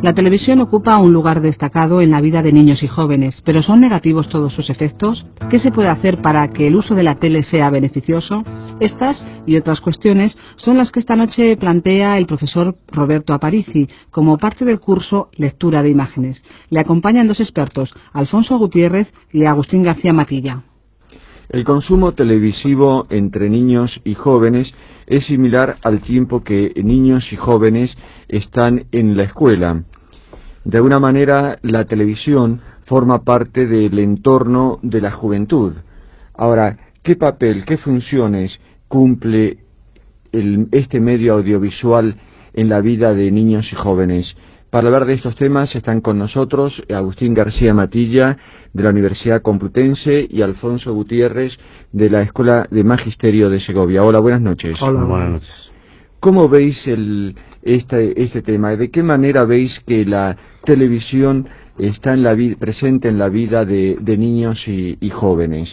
La televisión ocupa un lugar destacado en la vida de niños y jóvenes, pero ¿son negativos todos sus efectos? ¿Qué se puede hacer para que el uso de la tele sea beneficioso? Estas y otras cuestiones son las que esta noche plantea el profesor Roberto Aparici como parte del curso Lectura de Imágenes. Le acompañan dos expertos, Alfonso Gutiérrez y Agustín García Matilla. El consumo televisivo entre niños y jóvenes es similar al tiempo que niños y jóvenes están en la escuela. De alguna manera, la televisión forma parte del entorno de la juventud. Ahora, ¿qué papel, qué funciones cumple este medio audiovisual en la vida de niños y jóvenes? Para hablar de estos temas están con nosotros Agustín García Matilla, de la Universidad Complutense, y Alfonso Gutiérrez, de la Escuela de Magisterio de Segovia. Hola, buenas noches. Hola, buenas noches. ¿Cómo veis este tema? ¿De qué manera veis que la televisión está presente en la vida de niños y jóvenes?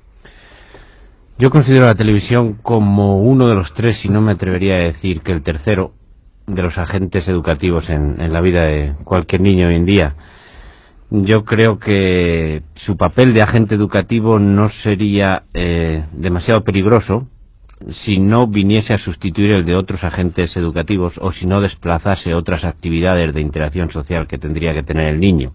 Yo considero la televisión como uno de los tres, y no me atrevería a decir que el tercero, de los agentes educativos en la vida de cualquier niño hoy en día. Yo creo que su papel de agente educativo no sería demasiado peligroso si no viniese a sustituir el de otros agentes educativos, o si no desplazase otras actividades de interacción social que tendría que tener el niño.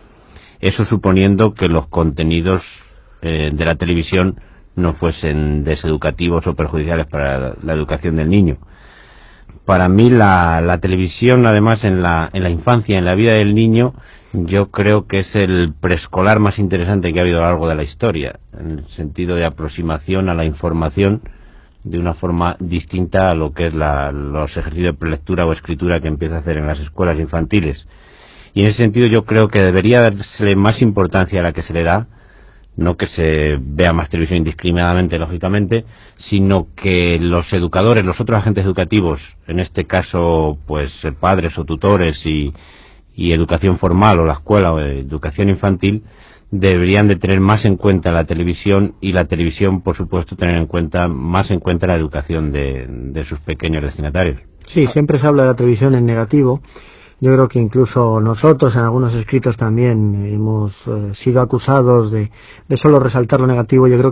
Eso suponiendo que los contenidos de la televisión no fuesen deseducativos o perjudiciales para la educación del niño. Para mí la televisión, además, en la infancia, en la vida del niño, yo creo que es el preescolar más interesante que ha habido a lo largo de la historia, en el sentido de aproximación a la información de una forma distinta a lo que es los ejercicios de prelectura o escritura que empieza a hacer en las escuelas infantiles. Y en ese sentido yo creo que debería darse más importancia a la que se le da, no que se vea más televisión indiscriminadamente, lógicamente, sino que los educadores, los otros agentes educativos, en este caso, pues padres o tutores y educación formal, o la escuela o educación infantil, deberían de tener más en cuenta la televisión, y la televisión, por supuesto, tener más en cuenta la educación de sus pequeños destinatarios. Sí, siempre se habla de la televisión en negativo. Yo creo que incluso nosotros en algunos escritos también hemos sido acusados de solo resaltar lo negativo. Yo creo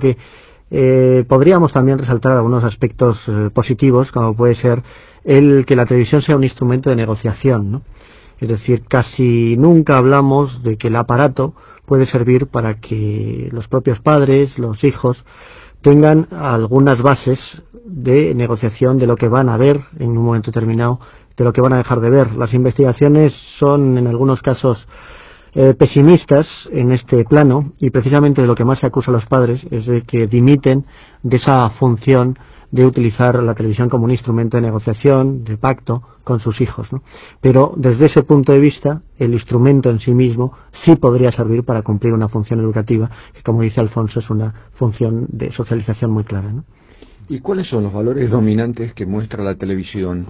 que podríamos también resaltar algunos aspectos positivos, como puede ser el que la televisión sea un instrumento de negociación, ¿no? Es decir, casi nunca hablamos de que el aparato puede servir para que los propios padres, los hijos, tengan algunas bases de negociación de lo que van a ver en un momento determinado, de lo que van a dejar de ver. Las investigaciones son en algunos casos pesimistas en este plano, y precisamente de lo que más se acusa a los padres es de que dimiten de esa función de utilizar la televisión como un instrumento de negociación, de pacto con sus hijos, ¿no? Pero desde ese punto de vista, el instrumento en sí mismo sí podría servir para cumplir una función educativa, que, como dice Alfonso, es una función de socialización muy clara, ¿no? ¿Y cuáles son los valores dominantes que muestra la televisión?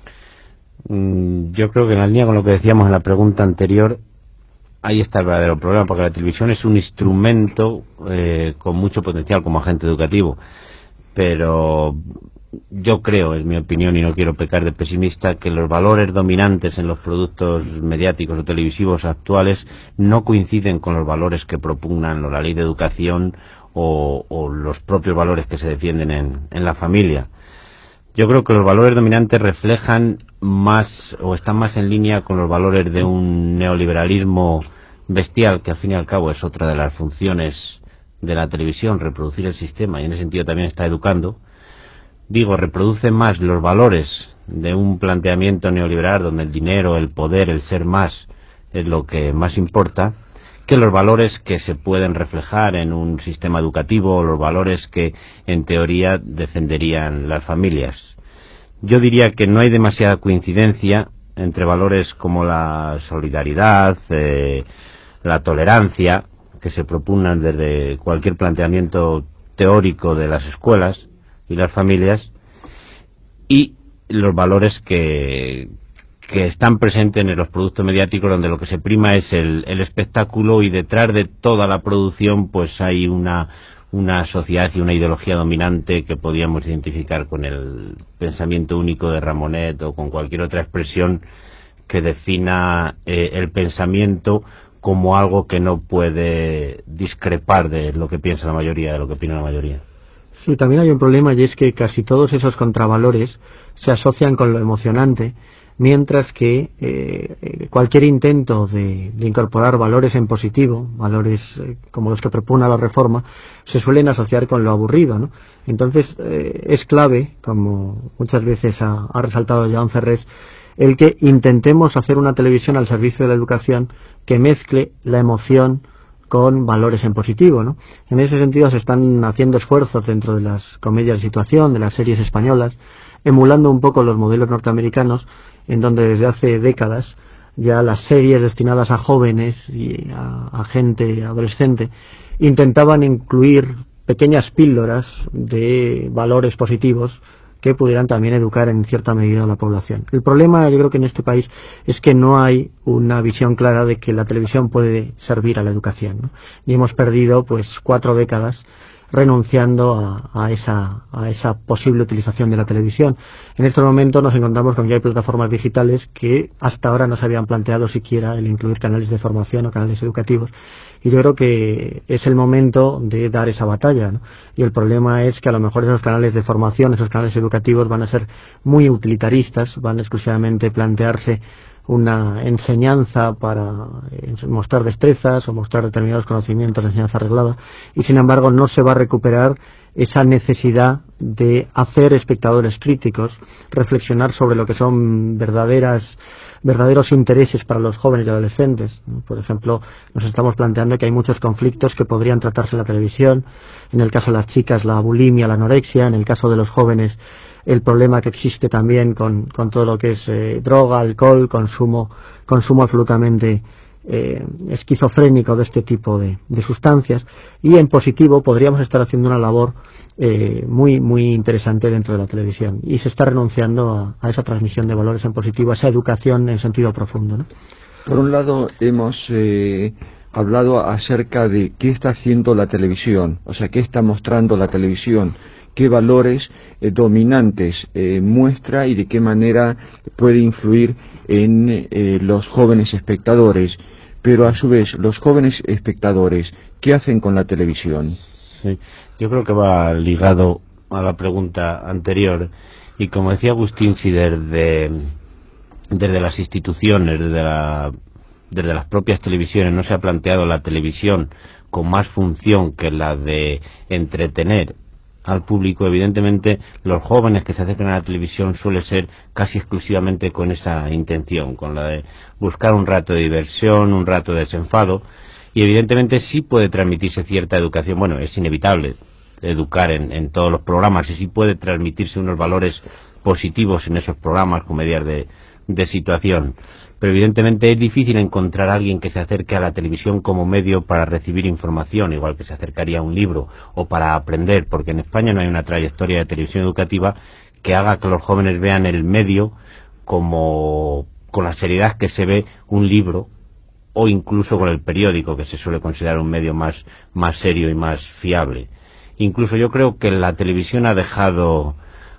Yo creo que en la línea con lo que decíamos en la pregunta anterior, ahí está el verdadero problema, porque la televisión es un instrumento con mucho potencial como agente educativo, pero yo creo, es mi opinión y no quiero pecar de pesimista, que los valores dominantes en los productos mediáticos o televisivos actuales no coinciden con los valores que propugnan la ley de educación o los propios valores que se defienden en la familia. Yo creo que los valores dominantes reflejan más, o están más en línea con los valores de un neoliberalismo bestial, que al fin y al cabo es otra de las funciones de la televisión, reproducir el sistema, y en ese sentido también está educando. Digo, reproduce más los valores de un planteamiento neoliberal donde el dinero, el poder, el ser más es lo que más importa, que los valores que se pueden reflejar en un sistema educativo, o los valores que en teoría defenderían las familias. Yo diría que no hay demasiada coincidencia entre valores como la solidaridad, la tolerancia, que se propugnan desde cualquier planteamiento teórico de las escuelas y las familias, y los valores que están presentes en los productos mediáticos, donde lo que se prima es el espectáculo, y detrás de toda la producción pues hay una sociedad y una ideología dominante que podíamos identificar con el pensamiento único de Ramonet o con cualquier otra expresión que defina el pensamiento como algo que no puede discrepar de lo que piensa la mayoría, de lo que opina la mayoría. Sí, también hay un problema, y es que casi todos esos contravalores se asocian con lo emocionante, mientras que cualquier intento de incorporar valores en positivo, valores como los que propone la reforma, se suelen asociar con lo aburrido, ¿no? Entonces es clave, como muchas veces ha resaltado Joan Ferrés, el que intentemos hacer una televisión al servicio de la educación que mezcle la emoción con valores en positivo, ¿no? En ese sentido se están haciendo esfuerzos dentro de las comedias de situación, de las series españolas, emulando un poco los modelos norteamericanos, en donde desde hace décadas ya las series destinadas a jóvenes y a gente adolescente intentaban incluir pequeñas píldoras de valores positivos que pudieran también educar en cierta medida a la población. El problema, yo creo que en este país, es que no hay una visión clara de que la televisión puede servir a la educación, ¿no? Y hemos perdido pues 4 décadas renunciando a esa posible utilización de la televisión. En estos momentos nos encontramos con que hay plataformas digitales que hasta ahora no se habían planteado siquiera el incluir canales de formación o canales educativos, y yo creo que es el momento de dar esa batalla, ¿no? Y el problema es que a lo mejor esos canales de formación, esos canales educativos van a ser muy utilitaristas, van a exclusivamente plantearse una enseñanza para mostrar destrezas o mostrar determinados conocimientos de enseñanza arreglada, y sin embargo no se va a recuperar esa necesidad de hacer espectadores críticos, reflexionar sobre lo que son verdaderos intereses para los jóvenes y adolescentes. Por ejemplo, nos estamos planteando que hay muchos conflictos que podrían tratarse en la televisión. En el caso de las chicas, la bulimia, la anorexia; en el caso de los jóvenes, el problema que existe también con todo lo que es droga, alcohol, consumo absolutamente esquizofrénico de este tipo de sustancias. Y en positivo podríamos estar haciendo una labor muy interesante dentro de la televisión, y se está renunciando a esa transmisión de valores en positivo, a esa educación en sentido profundo, ¿no? Por un lado, hemos hablado acerca de qué está haciendo la televisión, o sea, qué está mostrando la televisión, qué valores dominantes muestra y de qué manera puede influir en los jóvenes espectadores. Pero a su vez, los jóvenes espectadores, ¿qué hacen con la televisión? Sí, yo creo que va ligado a la pregunta anterior, y como decía Agustín, si desde las instituciones, desde las propias televisiones no se ha planteado la televisión con más función que la de entretener al público, evidentemente los jóvenes que se acercan a la televisión suele ser casi exclusivamente con esa intención, con la de buscar un rato de diversión, un rato de desenfado, y evidentemente sí puede transmitirse cierta educación. Bueno, es inevitable educar en todos los programas, y sí puede transmitirse unos valores positivos en esos programas, comedias de situación, pero evidentemente es difícil encontrar a alguien que se acerque a la televisión como medio para recibir información, igual que se acercaría a un libro, o para aprender, porque en España no hay una trayectoria de televisión educativa que haga que los jóvenes vean el medio como con la seriedad que se ve un libro, o incluso con el periódico, que se suele considerar un medio más serio y más fiable. Incluso yo creo que la televisión ha dejado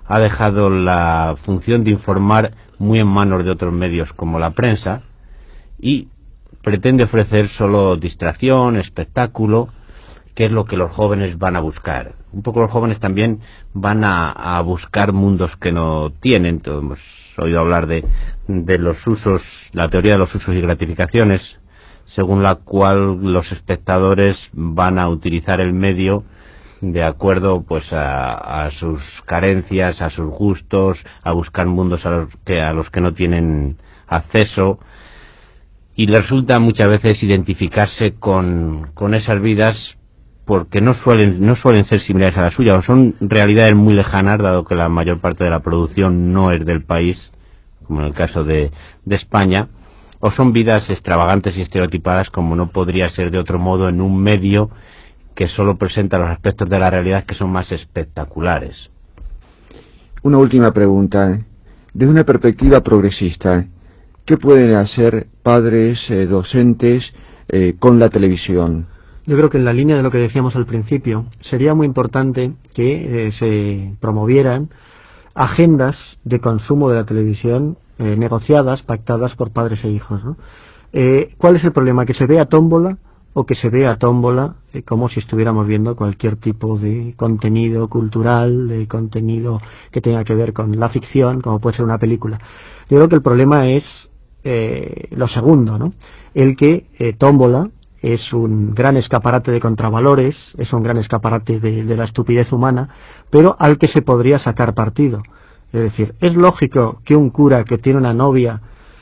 la función de informar muy en manos de otros medios como la prensa, y pretende ofrecer solo distracción, espectáculo, que es lo que los jóvenes van a buscar. Un poco los jóvenes también van a buscar mundos que no tienen. Todos hemos oído hablar de los usos, la teoría de los usos y gratificaciones, según la cual los espectadores van a utilizar el medio de acuerdo pues a sus carencias, a sus gustos, a buscar mundos a los que no tienen acceso, y les resulta muchas veces identificarse con esas vidas porque no suelen ser similares a la suya, o son realidades muy lejanas, dado que la mayor parte de la producción no es del país, como en el caso de España, o son vidas extravagantes y estereotipadas, como no podría ser de otro modo en un medio que solo presenta los aspectos de la realidad que son más espectaculares. Una última pregunta. Desde una perspectiva progresista, ¿qué pueden hacer padres, docentes con la televisión? Yo creo que en la línea de lo que decíamos al principio, sería muy importante que se promovieran agendas de consumo de la televisión negociadas, pactadas por padres e hijos, ¿no? ¿Cuál es el problema? Que se vea tómbola o que se vea tómbola como si estuviéramos viendo cualquier tipo de contenido cultural, de contenido que tenga que ver con la ficción, como puede ser una película. Yo creo que el problema es lo segundo, ¿no? El que tómbola es un gran escaparate de contravalores, es un gran escaparate de la estupidez humana, pero al que se podría sacar partido. Es decir, es lógico que un cura que tiene una novia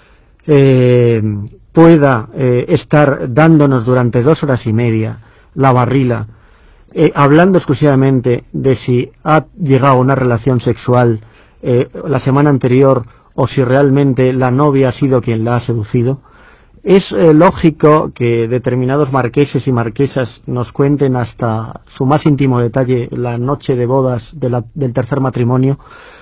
pueda estar dándonos durante 2 horas y media la barrila, hablando exclusivamente de si ha llegado a una relación sexual la semana anterior o si realmente la novia ha sido quien la ha seducido. Es lógico que determinados marqueses y marquesas nos cuenten hasta su más íntimo detalle la noche de bodas del tercer matrimonio.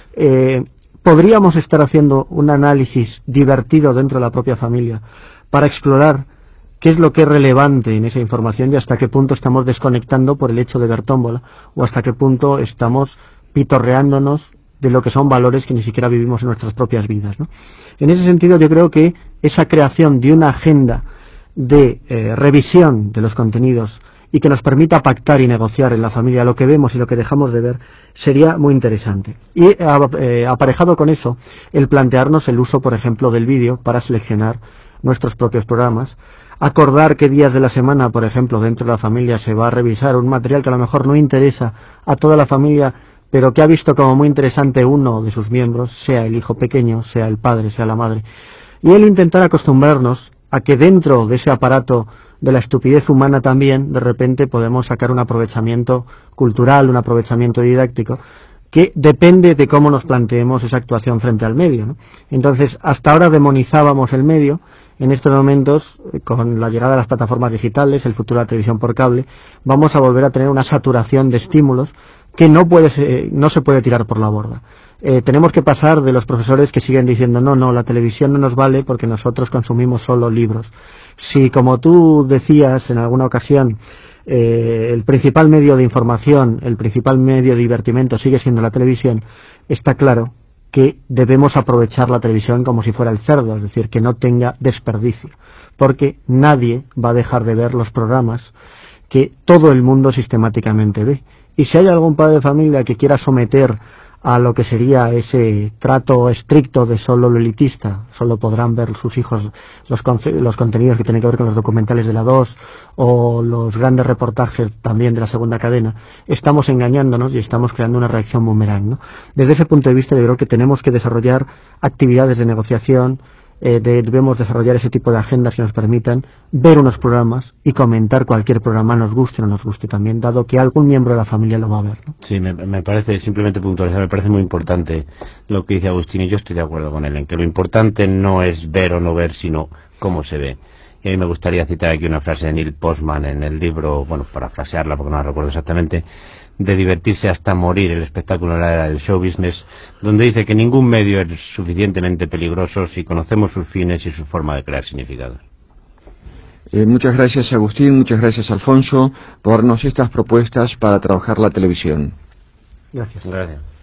Podríamos estar haciendo un análisis divertido dentro de la propia familia para explorar qué es lo que es relevante en esa información y hasta qué punto estamos desconectando por el hecho de ver tómbola o hasta qué punto estamos pitorreándonos de lo que son valores que ni siquiera vivimos en nuestras propias vidas, ¿no? En ese sentido, yo creo que esa creación de una agenda de revisión de los contenidos y que nos permita pactar y negociar en la familia lo que vemos y lo que dejamos de ver sería muy interesante. Y aparejado con eso, el plantearnos el uso, por ejemplo, del vídeo para seleccionar nuestros propios programas, acordar qué días de la semana, por ejemplo, dentro de la familia se va a revisar un material que a lo mejor no interesa a toda la familia, pero que ha visto como muy interesante uno de sus miembros, sea el hijo pequeño, sea el padre, sea la madre, y el intentar acostumbrarnos a que dentro de ese aparato de la estupidez humana también, de repente podemos sacar un aprovechamiento cultural, un aprovechamiento didáctico, que depende de cómo nos planteemos esa actuación frente al medio, ¿no? Entonces, hasta ahora demonizábamos el medio. En estos momentos, con la llegada de las plataformas digitales, el futuro de la televisión por cable, vamos a volver a tener una saturación de estímulos que no se puede tirar por la borda. Tenemos que pasar de los profesores que siguen diciendo no, la televisión no nos vale porque nosotros consumimos solo libros. Si, como tú decías en alguna ocasión, el principal medio de información, el principal medio de divertimento sigue siendo la televisión, está claro que debemos aprovechar la televisión como si fuera el cerdo, es decir, que no tenga desperdicio, porque nadie va a dejar de ver los programas que todo el mundo sistemáticamente ve. Y si hay algún padre de familia que quiera someter a lo que sería ese trato estricto de solo lo elitista, solo podrán ver sus hijos los contenidos que tienen que ver con los documentales de la 2 o los grandes reportajes también de la segunda cadena, estamos engañándonos y estamos creando una reacción boomerang, ¿no? Desde ese punto de vista yo creo que tenemos que desarrollar actividades de negociación, debemos desarrollar ese tipo de agendas que nos permitan ver unos programas y comentar cualquier programa, nos guste o no nos guste también, dado que algún miembro de la familia lo va a ver, ¿no? Sí, me parece, simplemente puntualizar, me parece muy importante lo que dice Agustín, y yo estoy de acuerdo con él, en que lo importante no es ver o no ver, sino cómo se ve. Y a mí me gustaría citar aquí una frase de Neil Postman en el libro, bueno, parafrasearla porque no la recuerdo exactamente, de divertirse hasta morir, el espectáculo en la era del show business, donde dice que ningún medio es suficientemente peligroso si conocemos sus fines y su forma de crear significados. Muchas gracias, Agustín, muchas gracias, Alfonso, por darnos estas propuestas para trabajar la televisión. Gracias.